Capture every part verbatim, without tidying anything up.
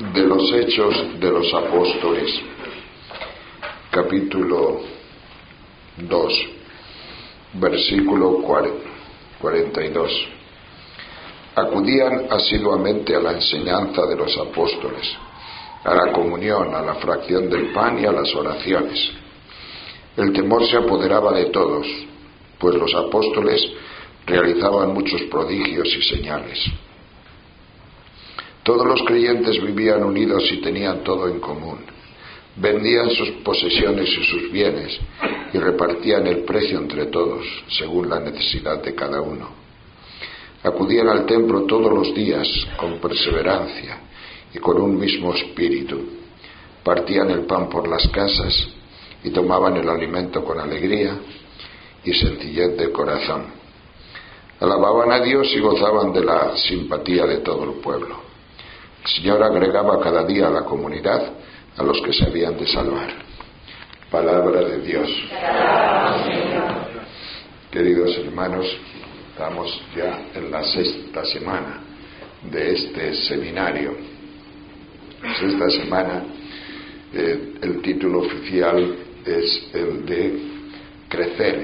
de los Hechos de los Apóstoles, capítulo dos, versículo cuarenta y dos. Acudían asiduamente a la enseñanza de los apóstoles, a la comunión, a la fracción del pan y a las oraciones. El temor se apoderaba de todos, pues los apóstoles realizaban muchos prodigios y señales. Todos los creyentes vivían unidos y tenían todo en común. Vendían sus posesiones y sus bienes y repartían el precio entre todos, según la necesidad de cada uno. Acudían al templo todos los días con perseverancia y con un mismo espíritu. Partían el pan por las casas y tomaban el alimento con alegría y sencillez de corazón. Alababan a Dios y gozaban de la simpatía de todo el pueblo. El Señor agregaba cada día a la comunidad a los que se habían de salvar. Palabra de Dios. Queridos hermanos, estamos ya en la sexta semana de este seminario. Esta semana eh, el título oficial es el de crecer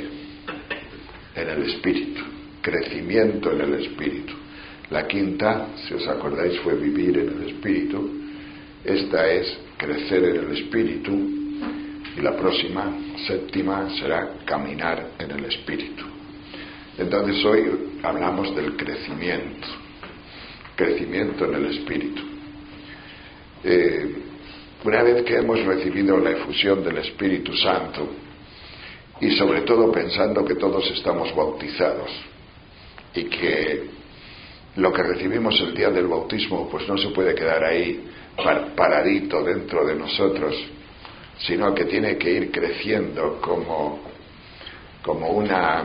en el Espíritu, crecimiento en el Espíritu. La quinta, si os acordáis, fue vivir en el Espíritu. Esta es crecer en el Espíritu. Y la próxima, séptima, será caminar en el Espíritu. Entonces hoy hablamos del crecimiento. Crecimiento en el Espíritu. Eh, una vez que hemos recibido la efusión del Espíritu Santo, y sobre todo pensando que todos estamos bautizados, y que lo que recibimos el día del bautismo pues no se puede quedar ahí paradito dentro de nosotros, sino que tiene que ir creciendo como, como una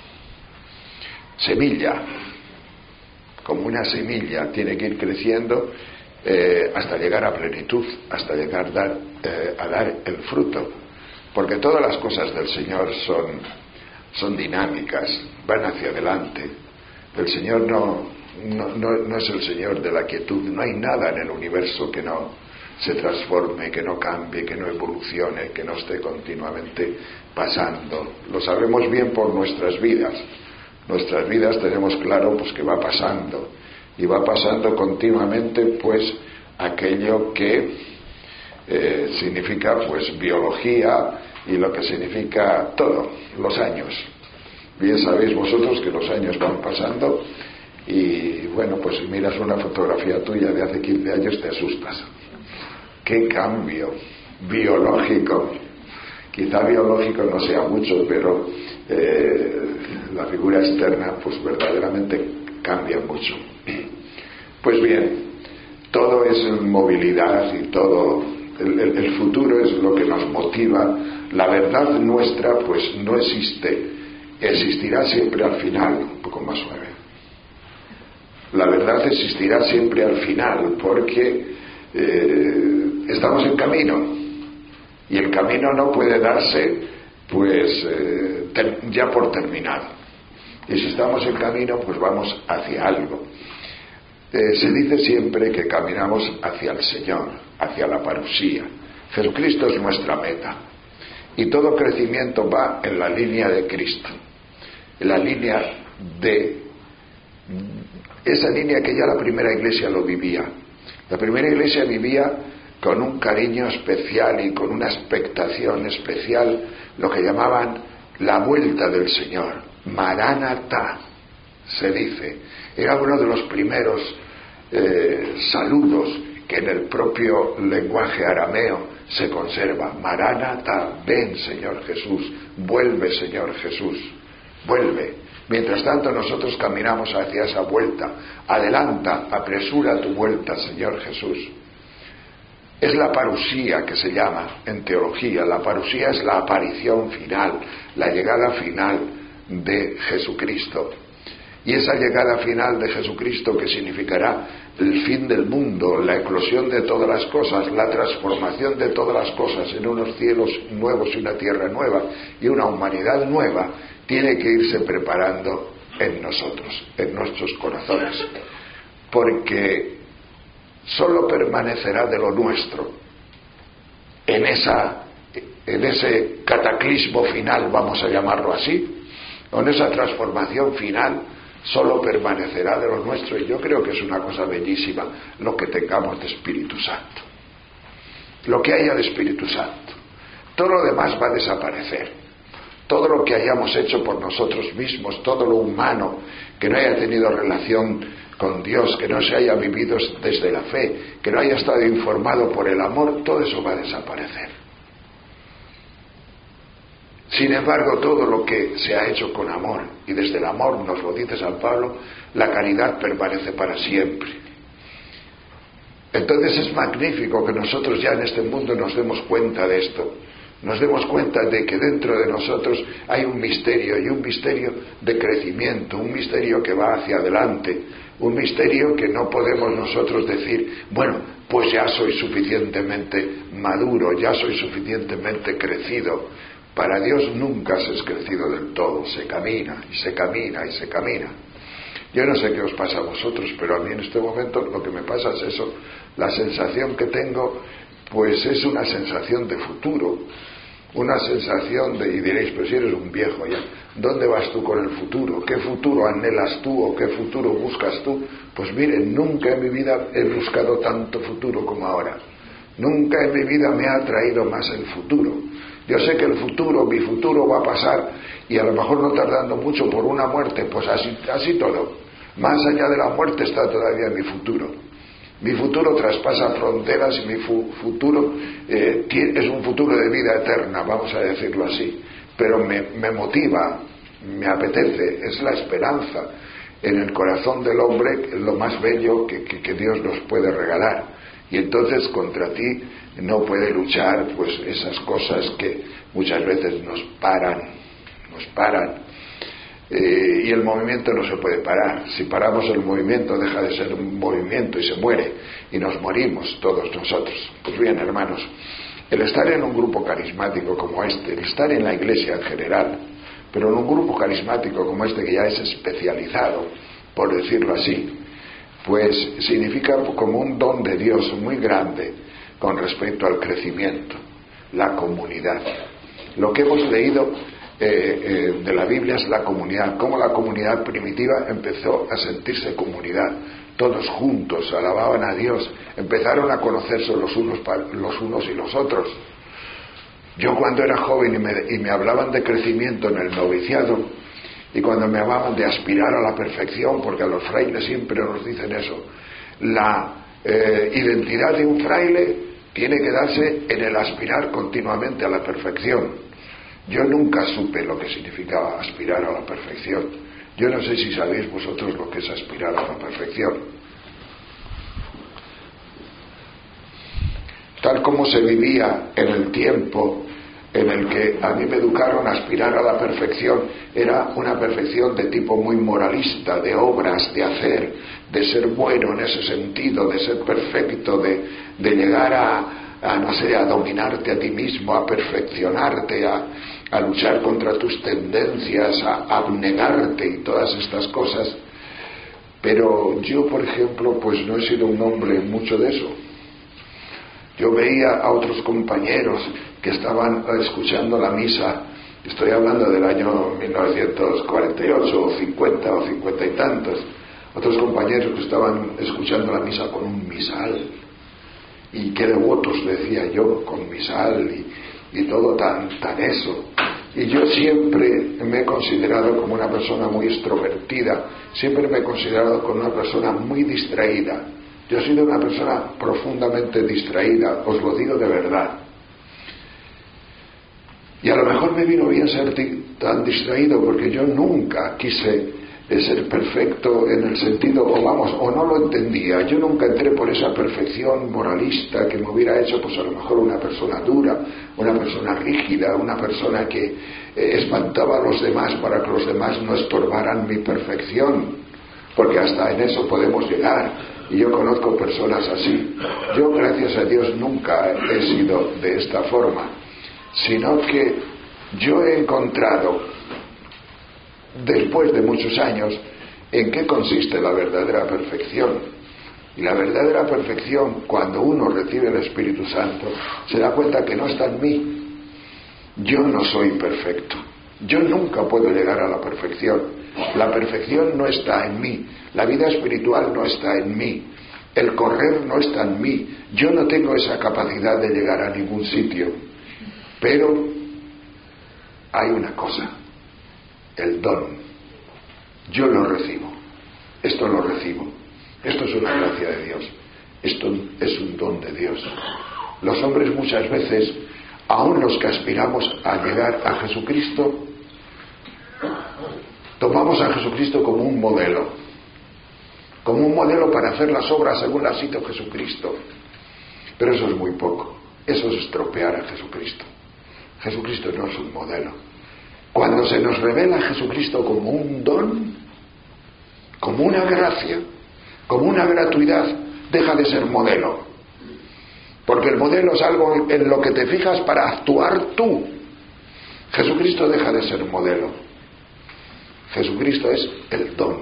semilla, como una semilla, tiene que ir creciendo eh, hasta llegar a plenitud, hasta llegar dar, eh, a dar el fruto, porque todas las cosas del Señor son, son dinámicas, van hacia adelante. El Señor no No, no, no es el Señor de la quietud. No hay nada en el universo que no se transforme, que no cambie, que no evolucione, que no esté continuamente pasando. Lo sabemos bien por nuestras vidas. Nuestras vidas tenemos claro pues que va pasando, y va pasando continuamente pues aquello que eh, significa pues biología y lo que significa todo, los años. Bien sabéis vosotros que los años van pasando. Y bueno, pues si miras una fotografía tuya de hace quince años te asustas. ¡Qué cambio biológico! Quizá biológico no sea mucho, pero eh, la figura externa pues verdaderamente cambia mucho. Pues bien, todo es movilidad y todo, el, el, el futuro es lo que nos motiva. La verdad nuestra pues no existe, existirá siempre al final. Un poco más suave. La verdad existirá siempre al final, porque eh, estamos en camino, y el camino no puede darse pues eh, ter, ya por terminado. Y si estamos en camino, pues vamos hacia algo. Eh, se dice siempre que caminamos hacia el Señor, hacia la parusía. Jesucristo es nuestra meta, y todo crecimiento va en la línea de Cristo, en la línea de esa línea que ya la primera iglesia lo vivía. La primera iglesia vivía con un cariño especial y con una expectación especial lo que llamaban la vuelta del Señor. Maránata, se dice. Era uno de los primeros eh, saludos que en el propio lenguaje arameo se conserva. Maránata, ven Señor Jesús, vuelve Señor Jesús, vuelve. Mientras tanto nosotros caminamos hacia esa vuelta. Adelanta, apresura tu vuelta, Señor Jesús. Es la parusía que se llama en teología. La parusía es la aparición final, la llegada final de Jesucristo. Y esa llegada final de Jesucristo, que significará el fin del mundo, la eclosión de todas las cosas, la transformación de todas las cosas en unos cielos nuevos y una tierra nueva y una humanidad nueva, tiene que irse preparando en nosotros, en nuestros corazones, porque solo permanecerá de lo nuestro. En, esa, en ese cataclismo final, vamos a llamarlo así, o en esa transformación final, solo permanecerá de lo nuestro. Y yo creo que es una cosa bellísima lo que tengamos de Espíritu Santo, lo que haya de Espíritu Santo. Todo lo demás va a desaparecer. Todo lo que hayamos hecho por nosotros mismos, todo lo humano que no haya tenido relación con Dios, que no se haya vivido desde la fe, que no haya estado informado por el amor, todo eso va a desaparecer. Sin embargo, todo lo que se ha hecho con amor, y desde el amor, nos lo dice San Pablo, la caridad permanece para siempre. Entonces es magnífico que nosotros ya en este mundo nos demos cuenta de esto, nos demos cuenta de que dentro de nosotros hay un misterio, y un misterio de crecimiento, un misterio que va hacia adelante, un misterio que no podemos nosotros decir, bueno, pues ya soy suficientemente maduro, ya soy suficientemente crecido. Para Dios nunca se es crecido del todo, se camina y se camina y se camina. Yo no sé qué os pasa a vosotros, pero a mí en este momento lo que me pasa es eso, la sensación que tengo, pues es una sensación de futuro, una sensación de, y diréis, pero si eres un viejo ya, ¿dónde vas tú con el futuro? ¿Qué futuro anhelas tú o qué futuro buscas tú? Pues miren, nunca en mi vida he buscado tanto futuro como ahora. Nunca en mi vida me ha atraído más el futuro. Yo sé que el futuro, mi futuro va a pasar, y a lo mejor no tardando mucho por una muerte, pues así, así todo. Más allá de la muerte está todavía mi futuro. Mi futuro traspasa fronteras y mi fu- futuro eh, tiene, es un futuro de vida eterna, vamos a decirlo así. Pero me, me motiva, me apetece, es la esperanza en el corazón del hombre, lo más bello que, que, que Dios nos puede regalar. Y entonces contra ti no puede luchar pues esas cosas que muchas veces nos paran, nos paran. Eh, y el movimiento no se puede parar. Si paramos el movimiento deja de ser un movimiento y se muere, y nos morimos todos nosotros. Pues bien, hermanos, el estar en un grupo carismático como este, el estar en la iglesia en general, pero en un grupo carismático como este que ya es especializado, por decirlo así, pues significa como un don de Dios muy grande con respecto al crecimiento, la comunidad. Lo que hemos leído eh, eh, de la Biblia es la comunidad, cómo la comunidad primitiva empezó a sentirse comunidad, todos juntos alababan a Dios, empezaron a conocerse los unos, los unos y los otros. Yo cuando era joven y me, y me hablaban de crecimiento en el noviciado, y cuando me hablaban de aspirar a la perfección, porque a los frailes siempre nos dicen eso, la eh, identidad de un fraile tiene que darse en el aspirar continuamente a la perfección. Yo nunca supe lo que significaba aspirar a la perfección. Yo no sé si sabéis vosotros lo que es aspirar a la perfección. Tal como se vivía en el tiempo en el que a mí me educaron a aspirar a la perfección, era una perfección de tipo muy moralista, de obras, de hacer, de ser bueno en ese sentido, de ser perfecto, de, de llegar a, a, no sé, a dominarte a ti mismo, a perfeccionarte, a, a luchar contra tus tendencias, a, a abnegarte y todas estas cosas. Pero yo, por ejemplo, pues no he sido un hombre mucho de eso. Yo veía a otros compañeros que estaban escuchando la misa, estoy hablando del año mil novecientos cuarenta y ocho o cincuenta o cincuenta y tantos, otros compañeros que estaban escuchando la misa con un misal, y qué devotos, decía yo, con misal y, y todo tan, tan eso. Y yo siempre me he considerado como una persona muy extrovertida, siempre me he considerado como una persona muy distraída. Yo he sido una persona profundamente distraída, os lo digo de verdad. Y a lo mejor me vino bien ser tan distraído porque yo nunca quise ser perfecto en el sentido, o vamos, o no lo entendía. Yo nunca entré por esa perfección moralista que me hubiera hecho, pues a lo mejor una persona dura, una persona rígida, una persona que eh, espantaba a los demás para que los demás no estorbaran mi perfección, porque hasta en eso podemos llegar. Y yo conozco personas así. Yo, gracias a Dios, nunca he sido de esta forma, sino que yo he encontrado, después de muchos años, en qué consiste la verdadera perfección. Y la verdadera perfección, cuando uno recibe el Espíritu Santo, se da cuenta que no está en mí. Yo no soy perfecto. Yo nunca puedo llegar a la perfección. La perfección no está en mí. La vida espiritual no está en mí. El correr no está en mí. Yo no tengo esa capacidad de llegar a ningún sitio. Pero hay una cosa, el don. Yo lo recibo. Esto lo recibo. Esto es una gracia de Dios. Esto es un don de Dios. Los hombres muchas veces, aun los que aspiramos a llegar a Jesucristo, tomamos a Jesucristo como un modelo, como un modelo para hacer las obras según las hizo Jesucristo. Pero eso es muy poco. Eso es estropear a Jesucristo. Jesucristo no es un modelo. Cuando se nos revela Jesucristo como un don, como una gracia, como una gratuidad, deja de ser modelo. Porque el modelo es algo en lo que te fijas para actuar tú. Jesucristo deja de ser modelo. Jesucristo es el don,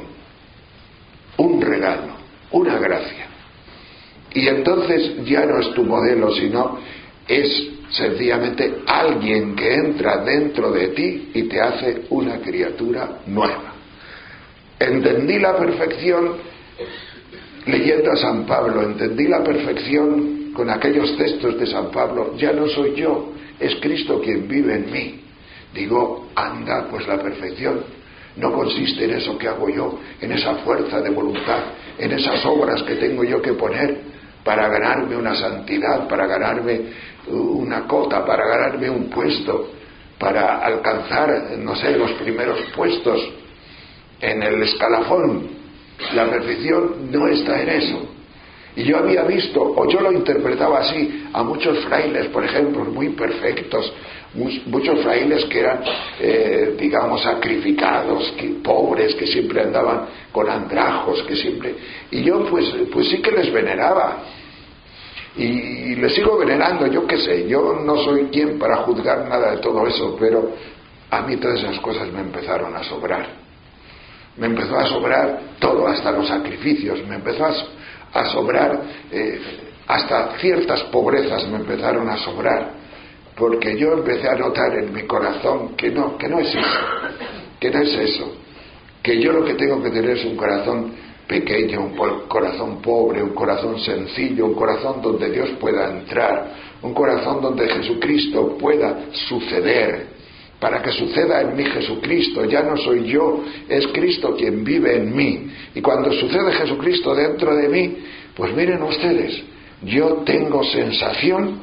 un regalo, una gracia. Y entonces ya no es tu modelo, sino es sencillamente alguien que entra dentro de ti y te hace una criatura nueva. Entendí la perfección leyendo a San Pablo, entendí la perfección con aquellos textos de San Pablo. Ya no soy yo, es Cristo quien vive en mí. Digo, anda, pues la perfección no consiste en eso que hago yo, en esa fuerza de voluntad, en esas obras que tengo yo que poner para ganarme una santidad, para ganarme una cota, para ganarme un puesto, para alcanzar, no sé, los primeros puestos en el escalafón. La perfección no está en eso. Y yo había visto, o yo lo interpretaba así, a muchos frailes, por ejemplo, muy perfectos, muchos frailes que eran, eh, digamos, sacrificados, que, pobres, que siempre andaban con andrajos, que siempre... Y yo pues, pues sí que les veneraba. Y, y les sigo venerando, yo qué sé, yo no soy quien para juzgar nada de todo eso, pero a mí todas esas cosas me empezaron a sobrar. Me empezó a sobrar todo, hasta los sacrificios, me empezó a, a sobrar, eh, hasta ciertas pobrezas me empezaron a sobrar, porque yo empecé a notar en mi corazón que no, que no es eso, que no es eso, que yo lo que tengo que tener es un corazón pequeño, un corazón pobre, un corazón sencillo, un corazón donde Dios pueda entrar, un corazón donde Jesucristo pueda suceder. Para que suceda en mí Jesucristo, ya no soy yo, es Cristo quien vive en mí. Y cuando sucede Jesucristo dentro de mí, pues miren ustedes, yo tengo sensación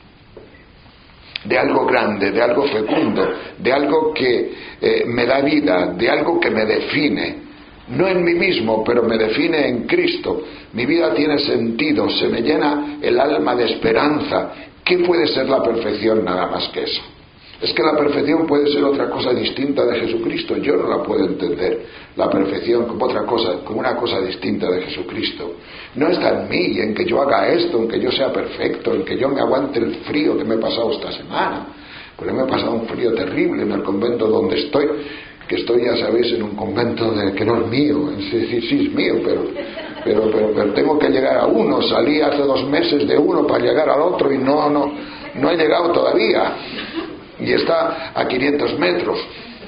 de algo grande, de algo fecundo, de algo que eh, me da vida, de algo que me define. No en mí mismo, pero me define en Cristo. Mi vida tiene sentido, se me llena el alma de esperanza. ¿Qué puede ser la perfección nada más que eso? Es que la perfección puede ser otra cosa distinta de Jesucristo. Yo no la puedo entender, la perfección, como otra cosa, como una cosa distinta de Jesucristo. No está en mí, en que yo haga esto, en que yo sea perfecto, en que yo me aguante el frío que me he pasado esta semana. Porque me he pasado un frío terrible en el convento donde estoy, que estoy, ya sabéis, en un convento de, que no es mío. Es decir, sí es mío, pero, pero, pero, pero tengo que llegar a uno. Salí hace dos meses de uno para llegar al otro y no, no, no he llegado todavía. Y está a quinientos metros.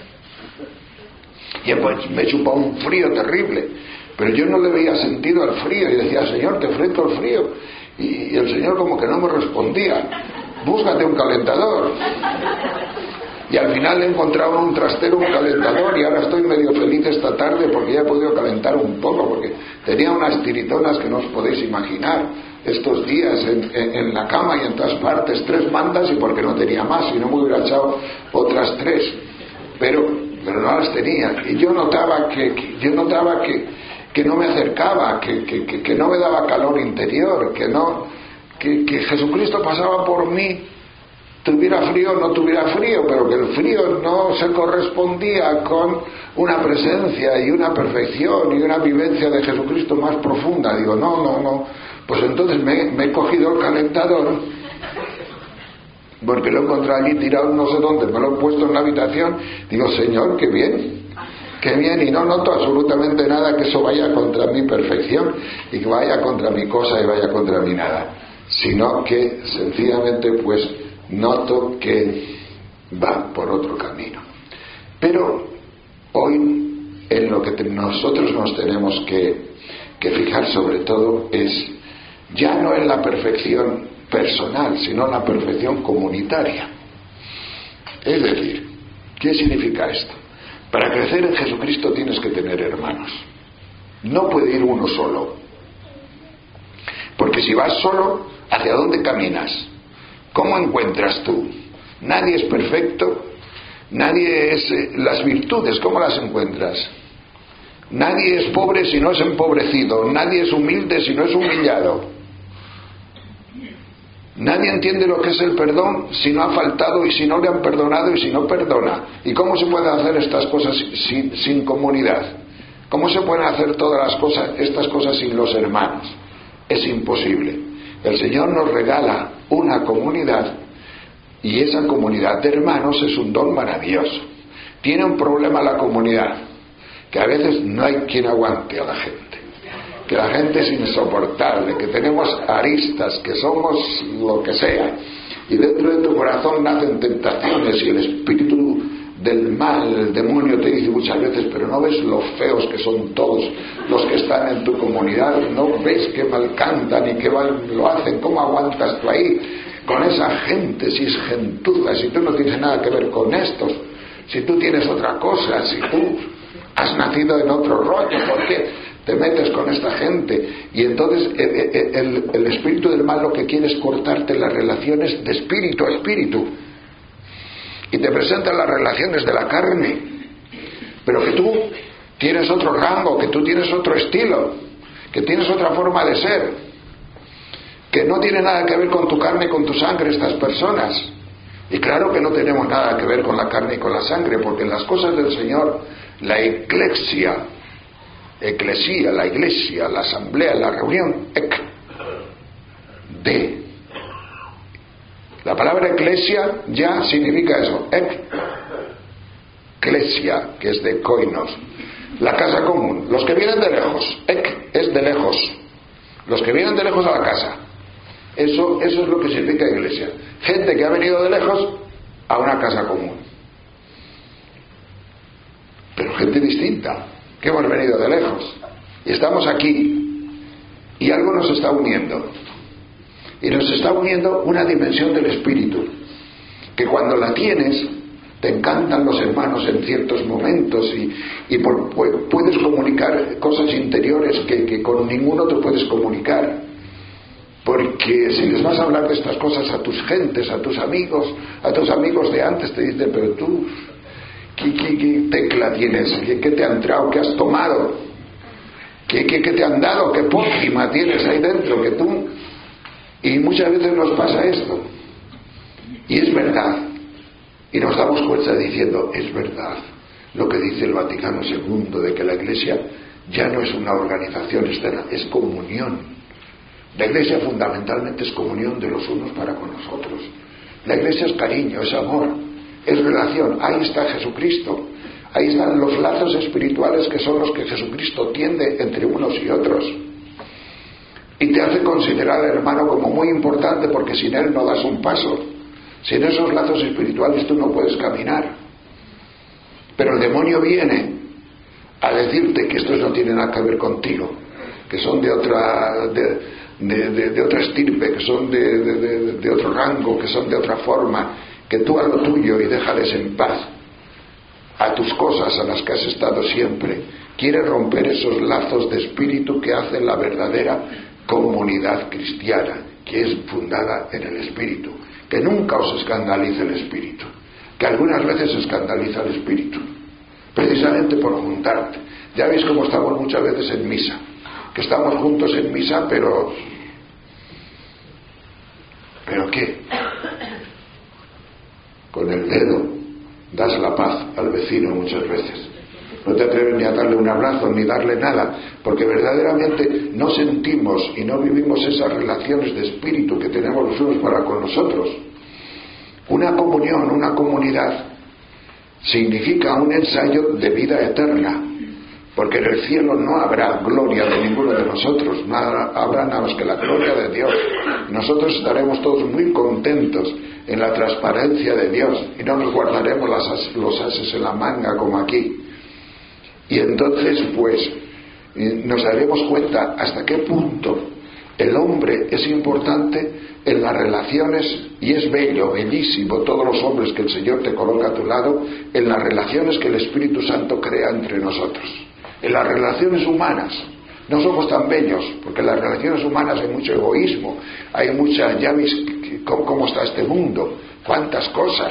Y pues me chupa un frío terrible. Pero yo no le veía sentido al frío. Y decía, Señor, te enfrento al frío. Y el Señor como que no me respondía. Búscate un calentador. Y al final he encontrado un trastero, un calentador. Y ahora estoy medio feliz esta tarde porque ya he podido calentar un poco. Porque tenía unas tiritonas que no os podéis imaginar estos días en, en, en la cama y en todas partes, tres mantas, y porque no tenía más, y no me hubiera echado otras tres, pero, pero no las tenía. Y yo notaba que, que yo notaba que, que no me acercaba, que, que, que, que no me daba calor interior, que no, que, que Jesucristo pasaba por mí, tuviera frío o no tuviera frío, pero que el frío no se correspondía con una presencia y una perfección y una vivencia de Jesucristo más profunda. Digo, no, no, no. Pues entonces me, me he cogido el calentador, porque lo he encontrado allí tirado no sé dónde, me lo he puesto en la habitación. Digo, Señor, qué bien, qué bien, y no noto absolutamente nada que eso vaya contra mi perfección y que vaya contra mi cosa y vaya contra mi nada, sino que sencillamente pues noto que va por otro camino. Pero hoy en lo que te, nosotros nos tenemos que, que fijar sobre todo es ya no en la perfección personal, sino en la perfección comunitaria. Es decir, ¿qué significa esto? Para crecer en Jesucristo tienes que tener hermanos. No puede ir uno solo. Porque si vas solo, ¿hacia dónde caminas? ¿Cómo encuentras tú? Nadie es perfecto, nadie es... Eh, las virtudes, ¿cómo las encuentras? Nadie es pobre si no es empobrecido, nadie es humilde si no es humillado. Nadie entiende lo que es el perdón si no ha faltado y si no le han perdonado y si no perdona. ¿Y cómo se pueden hacer estas cosas sin, sin comunidad? ¿Cómo se pueden hacer todas las cosas, estas cosas sin los hermanos? Es imposible. El Señor nos regala una comunidad y esa comunidad de hermanos es un don maravilloso. Tiene un problema la comunidad, que a veces no hay quien aguante a la gente. Que la gente es insoportable, que tenemos aristas, que somos lo que sea, y dentro de tu corazón nacen tentaciones y el espíritu del mal, el demonio te dice muchas veces, pero no ves lo feos que son todos los que están en tu comunidad, no ves qué mal cantan y qué mal lo hacen, ¿cómo aguantas tú ahí con esa gente si es gentuza, si tú no tienes nada que ver con estos, si tú tienes otra cosa, si tú has nacido en otro rollo, ¿por qué te metes con esta gente? Y entonces el, el, el espíritu del mal lo que quiere es cortarte las relaciones de espíritu a espíritu y te presenta las relaciones de la carne, pero que tú tienes otro rango, que tú tienes otro estilo, que tienes otra forma de ser, que no tiene nada que ver con tu carne y con tu sangre estas personas. Y claro que no tenemos nada que ver con la carne y con la sangre, porque en las cosas del Señor la eclesia, eclesía, la iglesia, la asamblea, la reunión, ec, de. La palabra eclesia ya significa eso, ec, eclesia, que es de koinos, la casa común, los que vienen de lejos, ec es de lejos, los que vienen de lejos a la casa, eso, eso es lo que significa iglesia, gente que ha venido de lejos a una casa común, pero gente distinta, que hemos venido de lejos y estamos aquí y algo nos está uniendo, y nos está uniendo una dimensión del espíritu que cuando la tienes te encantan los hermanos en ciertos momentos y, y por, puedes comunicar cosas interiores que, que con ningún otro puedes comunicar, porque si les vas a hablar de estas cosas a tus gentes, a tus amigos, a tus amigos de antes, te dicen, pero tú ¿Qué, qué, qué tecla tienes? ¿Qué, ¿Qué te ha entrado? ¿Qué has tomado? ¿Qué, qué, qué te han dado? ¿Qué pócima tienes ahí dentro? Que tú... Y muchas veces nos pasa esto. Y es verdad. Y nos damos cuenta diciendo, es verdad lo que dice el Vaticano segundo, de que la Iglesia ya no es una organización externa, es comunión. La Iglesia fundamentalmente es comunión de los unos para con los otros. La Iglesia es cariño, es amor, es relación. Ahí está Jesucristo, ahí están los lazos espirituales que son los que Jesucristo tiende entre unos y otros, y te hace considerar al hermano como muy importante, porque sin él no das un paso. Sin esos lazos espirituales tú no puedes caminar. Pero el demonio viene a decirte que estos no tienen nada que ver contigo, que son de otra de, de, de, de otra estirpe, que son de, de, de, de otro rango, que son de otra forma, que tú haz lo tuyo y déjales en paz a tus cosas a las que has estado siempre. Quiere romper esos lazos de espíritu que hacen la verdadera comunidad cristiana, que es fundada en el espíritu. Que nunca os escandalice el espíritu, que algunas veces escandaliza el espíritu, precisamente por juntarte. Ya veis cómo estamos muchas veces en misa, que estamos juntos en misa, pero ¿pero qué? Con el dedo das la paz al vecino muchas veces. No te atreves ni a darle un abrazo ni darle nada, porque verdaderamente no sentimos y no vivimos esas relaciones de espíritu que tenemos los unos para con nosotros. Una comunión, una comunidad significa un ensayo de vida eterna, porque en el cielo no habrá gloria de ninguno de nosotros, no habrá nada más que la gloria de Dios. Nosotros estaremos todos muy contentos en la transparencia de Dios y no nos guardaremos las, los ases en la manga como aquí. Y entonces pues nos daremos cuenta hasta qué punto el hombre es importante en las relaciones, y es bello, bellísimo, todos los hombres que el Señor te coloca a tu lado, en las relaciones que el Espíritu Santo crea entre nosotros. En las relaciones humanas no somos tan bellos, porque en las relaciones humanas hay mucho egoísmo, hay mucha, ya veis cómo, cómo está este mundo, cuántas cosas.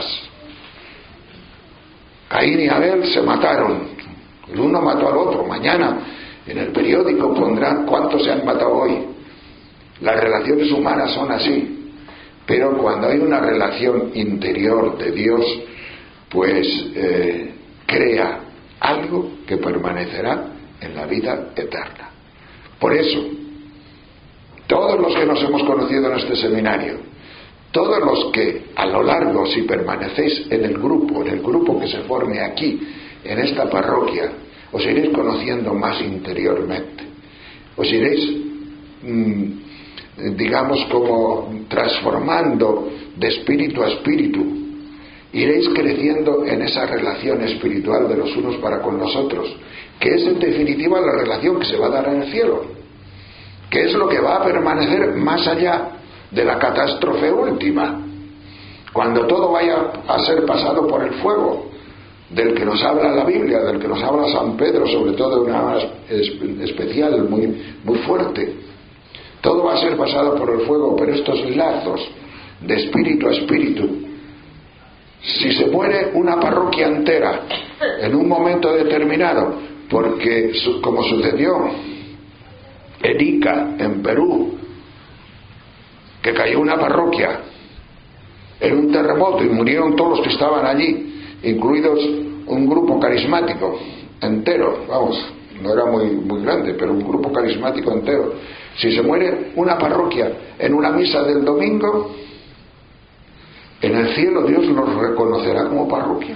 Caín y Abel se mataron, el uno mató al otro, mañana en el periódico pondrán cuántos se han matado hoy. Las relaciones humanas son así, pero cuando hay una relación interior de Dios, pues eh, crea algo que permanecerá en la vida eterna. Por eso, todos los que nos hemos conocido en este seminario, todos los que a lo largo, si permanecéis en el grupo, en el grupo que se forme aquí, en esta parroquia, os iréis conociendo más interiormente, os iréis mmm, digamos como transformando de espíritu a espíritu, iréis creciendo en esa relación espiritual de los unos para con los otros, que es en definitiva la relación que se va a dar en el cielo, que es lo que va a permanecer más allá de la catástrofe última, cuando todo vaya a ser pasado por el fuego, del que nos habla la Biblia, del que nos habla San Pedro, sobre todo de una manera especial, muy, muy fuerte. Todo va a ser pasado por el fuego, pero estos lazos de espíritu a espíritu, si se muere una parroquia entera en un momento determinado, porque como sucedió en Ica, en Perú, que cayó una parroquia en un terremoto y murieron todos los que estaban allí, incluidos un grupo carismático entero, vamos, no era muy, muy grande, pero un grupo carismático entero. Si se muere una parroquia en una misa del domingo, en el cielo Dios los reconocerá como parroquia.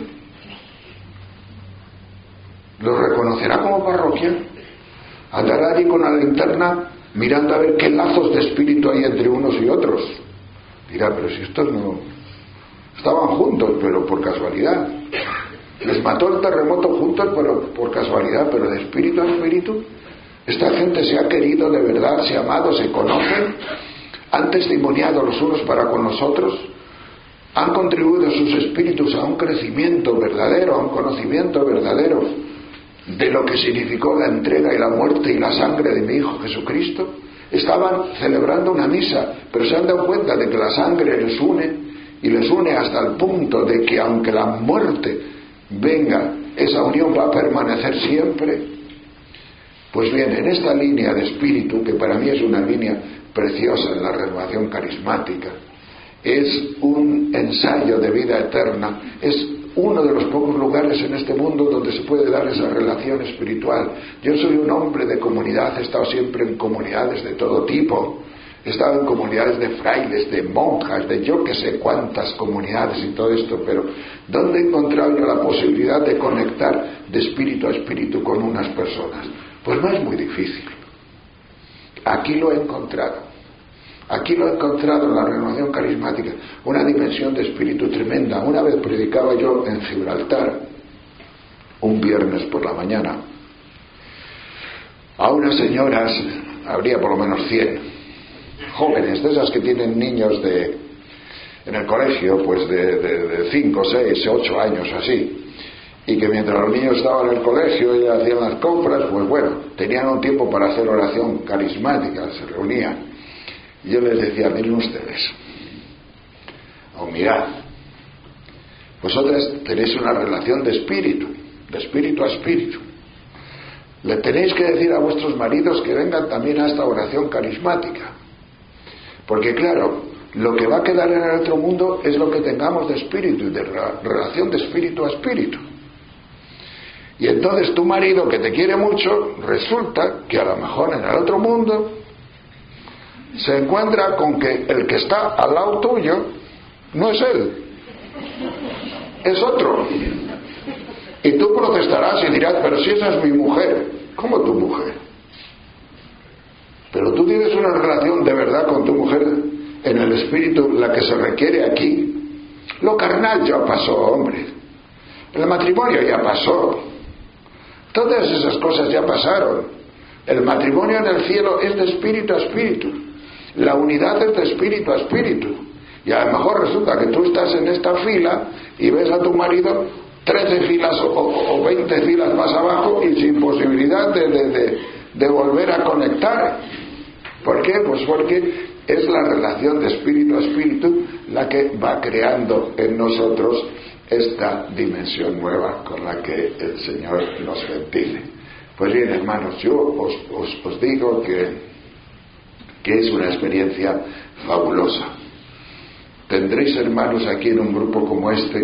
Los reconocerá como parroquia. Andará allí con la linterna mirando a ver qué lazos de espíritu hay entre unos y otros. Dirá, pero si estos no estaban juntos, pero por casualidad. Les mató el terremoto juntos, pero por casualidad, pero de espíritu a espíritu. Esta gente se ha querido de verdad, se ha amado, se conocen, han testimoniado los unos para con los otros, han contribuido sus espíritus a un crecimiento verdadero, a un conocimiento verdadero de lo que significó la entrega y la muerte y la sangre de mi Hijo Jesucristo. Estaban celebrando una misa, pero se han dado cuenta de que la sangre les une, y les une hasta el punto de que aunque la muerte venga, esa unión va a permanecer siempre. Pues bien, en esta línea de espíritu, que para mí es una línea preciosa en la renovación carismática, es un ensayo de vida eterna, es uno de los pocos lugares en este mundo donde se puede dar esa relación espiritual. Yo soy un hombre de comunidad, he estado siempre en comunidades de todo tipo, he estado en comunidades de frailes, de monjas, de yo que sé cuántas comunidades y todo esto, pero ¿dónde he encontrado yo la posibilidad de conectar de espíritu a espíritu con unas personas? Pues no es muy difícil. Aquí lo he encontrado. Aquí lo he encontrado en la renovación carismática, una dimensión de espíritu tremenda. Una vez predicaba yo en Gibraltar, un viernes por la mañana, a unas señoras, habría por lo menos cien, jóvenes, de esas que tienen niños de, en el colegio, pues de, de, de cinco, seis, ocho años así, y que mientras los niños estaban en el colegio y hacían las compras, pues bueno, tenían un tiempo para hacer oración carismática, se reunían. Y yo les decía, miren ustedes, o mirad, vosotras tenéis una relación de espíritu, de espíritu a espíritu. Le tenéis que decir a vuestros maridos que vengan también a esta oración carismática. Porque claro, lo que va a quedar en el otro mundo es lo que tengamos de espíritu y de relación de espíritu a espíritu. Y entonces tu marido, que te quiere mucho, resulta que a lo mejor en el otro mundo se encuentra con que el que está al lado tuyo no es él, es otro. Y tú protestarás y dirás, pero si esa es mi mujer. ¿Cómo tu mujer? Pero tú tienes una relación de verdad con tu mujer en el espíritu, la que se requiere aquí. Lo carnal ya pasó, hombre. El matrimonio ya pasó. Todas esas cosas ya pasaron. El matrimonio en el cielo es de espíritu a espíritu. La unidad es de espíritu a espíritu. Y a lo mejor resulta que tú estás en esta fila y ves a tu marido trece filas o, o, o veinte filas más abajo y sin posibilidad de, de, de, de volver a conectar. ¿Por qué? Pues porque es la relación de espíritu a espíritu la que va creando en nosotros esta dimensión nueva con la que el Señor nos bendice. Pues bien, hermanos, yo os, os, os digo que, que es una experiencia fabulosa. Tendréis hermanos aquí en un grupo como este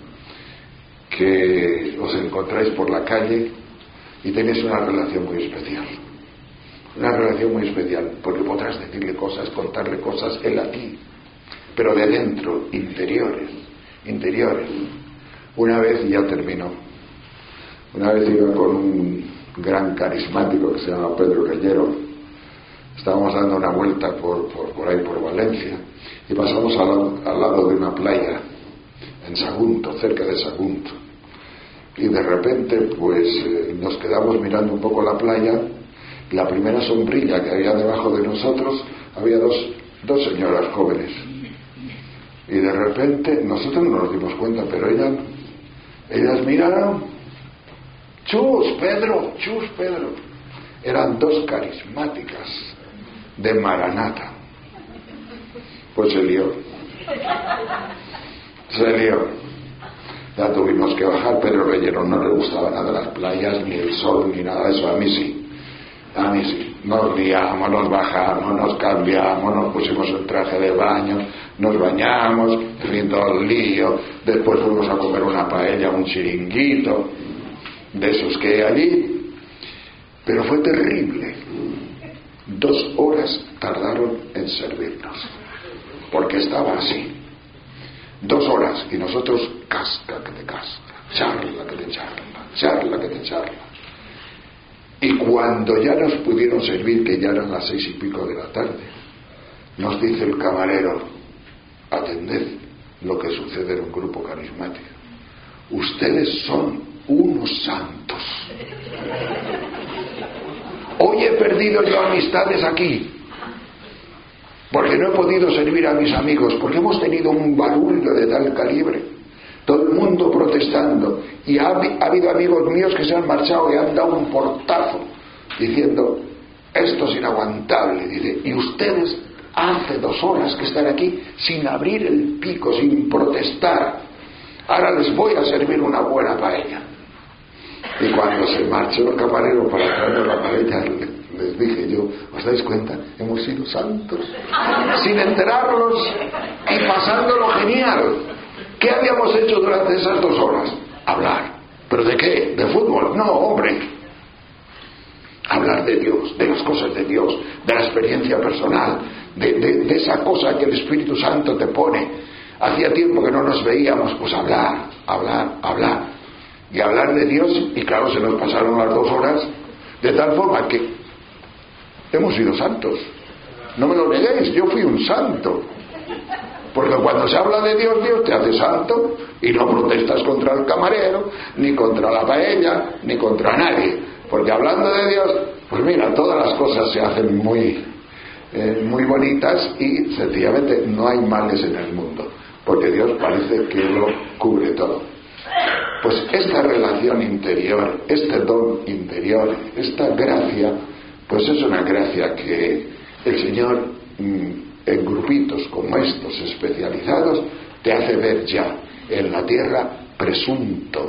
que os encontráis por la calle y tenéis una relación muy especial. Una relación muy especial, porque podrás decirle cosas, contarle cosas él a ti, pero de dentro, interiores, interiores. Una vez, y ya terminó, una vez iba con un gran carismático que se llama Pedro Reyero. Estábamos dando una vuelta por, por, por ahí, por Valencia, y pasamos al, al lado de una playa, en Sagunto, cerca de Sagunto. Y de repente, pues, eh, nos quedamos mirando un poco la playa. La primera sombrilla que había debajo de nosotros, había dos, dos señoras jóvenes. Y de repente, nosotros no nos dimos cuenta, pero ellas, ellas miraron. ¡Chus, Pedro! ¡Chus, Pedro! Eran dos carismáticas de Maranata. Pues se lió. Se lió. Ya tuvimos que bajar. Pedro Reyero no le gustaba nada las playas, ni el sol, ni nada de eso. A mí sí. A mí sí. Nos liamos, nos bajamos, nos cambiamos, nos pusimos el traje de baño, nos bañamos, en fin, todo el lío. Después fuimos a comer una paella, un chiringuito, de esos que hay allí. Pero fue terrible. Dos horas tardaron en servirnos, porque estaba así. Dos horas, y nosotros casca que te casca, charla que te charla, charla que te charla. Y cuando ya nos pudieron servir, que ya eran las seis y pico de la tarde, nos dice el camarero: atended lo que sucede en un grupo carismático. Ustedes son unos santos. Hoy he perdido yo amistades aquí, porque no he podido servir a mis amigos, porque hemos tenido un barullo de tal calibre. Todo el mundo protestando, y ha, ha habido amigos míos que se han marchado y han dado un portazo diciendo: esto es inaguantable. Dice: y ustedes hace dos horas que están aquí sin abrir el pico, sin protestar. Ahora les voy a servir una buena paella. Y cuando se marchó el camarero para traernos la paella, les dije yo: ¿os dais cuenta? Hemos sido santos sin enterarnos y pasándolo genial. ¿Qué habíamos hecho durante esas dos horas? Hablar. ¿Pero de qué? ¿De fútbol? No, hombre. Hablar de Dios, de las cosas de Dios, de la experiencia personal, de, de, de esa cosa que el Espíritu Santo te pone. Hacía tiempo que no nos veíamos, pues hablar, hablar, hablar. Y hablar de Dios, y claro, se nos pasaron las dos horas, de tal forma que hemos sido santos. No me lo neguéis, yo fui un santo. Porque cuando se habla de Dios, Dios te hace santo y no protestas contra el camarero, ni contra la paella, ni contra nadie. Porque hablando de Dios, pues mira, todas las cosas se hacen muy, eh, muy bonitas y sencillamente no hay males en el mundo, porque Dios parece que lo cubre todo. Pues esta relación interior, este don interior, esta gracia, pues es una gracia que el Señor, en grupitos como estos especializados, te hace ver ya en la tierra presunto,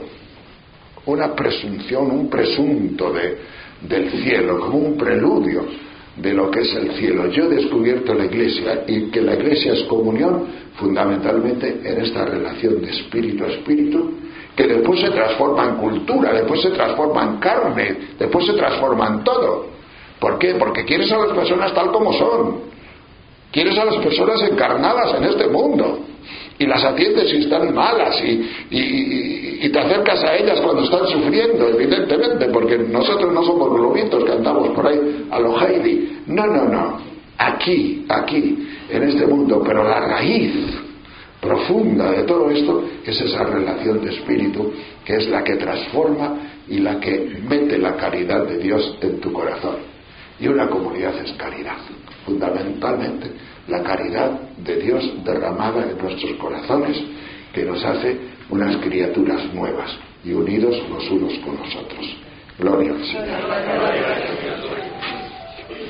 una presunción, un presunto de, del cielo, como un preludio de lo que es el cielo. Yo he descubierto la Iglesia, y que la Iglesia es comunión fundamentalmente en esta relación de espíritu a espíritu, que después se transforma en cultura, después se transforma en carne, después se transforma en todo. ¿Por qué? Porque quieres a las personas tal como son. Quieres a las personas encarnadas en este mundo. y las atiendes si están malas y, y, y, y te acercas a ellas cuando están sufriendo, evidentemente, porque nosotros no somos globitos que andamos por ahí a lo Heidi. No, no, no. Aquí, aquí, en este mundo, pero la raíz profunda de todo esto es esa relación de espíritu que es la que transforma y la que mete la caridad de Dios en tu corazón. Y una comunidad es caridad, fundamentalmente la caridad de Dios derramada en nuestros corazones, que nos hace unas criaturas nuevas y unidos los unos con los otros. Gloria al Señor.